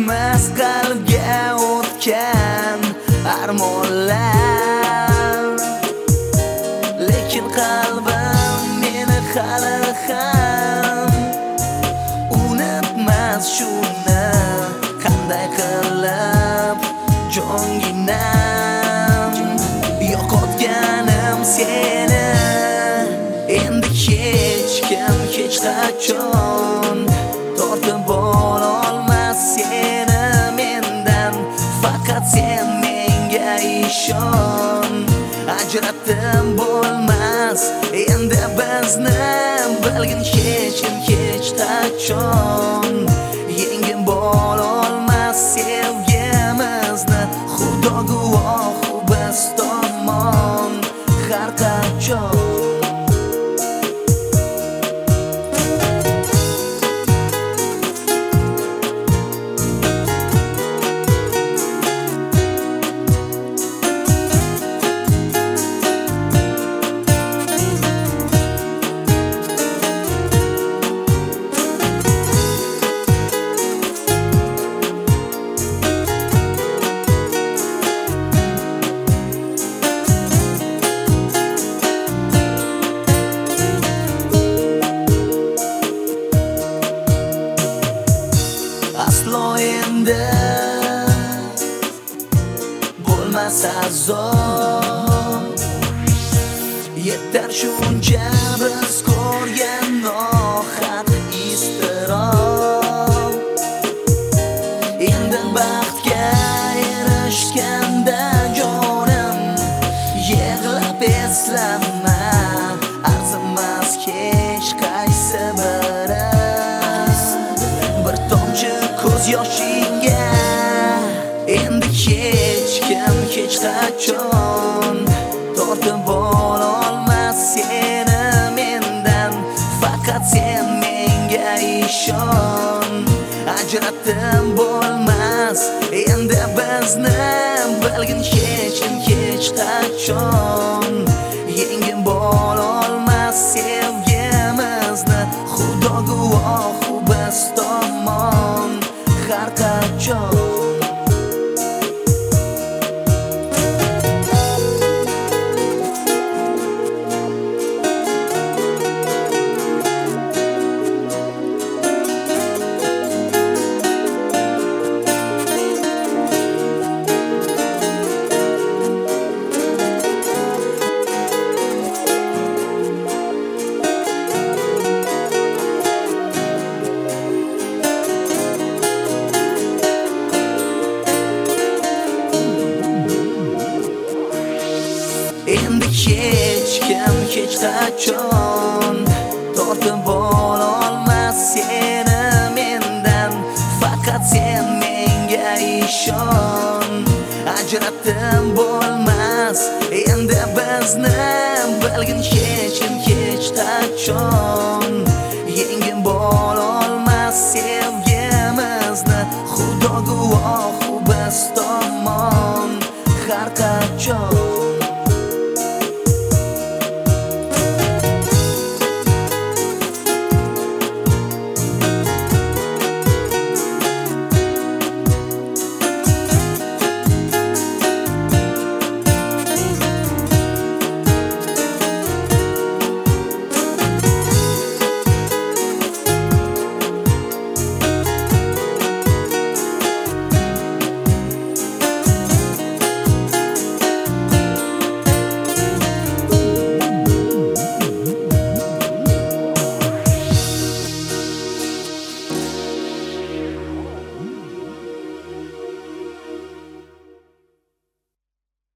Yetmas qalbga o'tgan armonlar, lekin qalbim meni hali ham unutmas shuni. Qanday qilib jonginam yo'qotganim seni, endi hech kim hech qachon tortib ololmas seni mendan. Faqat sen menga ishon, ajratib bo'lmas endi bizni. Bilgin hech kim hech qachon yengib bo'lolmas sevgimizni. Xudo guvoh biz tomon har qachon. Aslo endi bo'lmas azob, yetar shuncha biz ko'rgan nohaq iztirob. Endi baxtga erishganda jonim yig'lab eslama, arzimas hech qaysi biri. Bir tomchi ko'z yoshingga endi hech kim hech qachon tortib ololmas seni mendan. Faqat sen menga ishon, ajratib bo'lmas endi bizni. Bilgin hech kim hech qachon yengib bo'lolmas sevgimizni. Xudo guvoh biz tomon har qachon. Endi hech kim hech qachon tortib ololmas seni mendan. Faqat sen menga ishon, ajratib bo'lmas endi bizni. Bilgin hech kim hech qachon yengib bo'lolmas sevgimizni. Xudo guvoh biz tomon har qachon.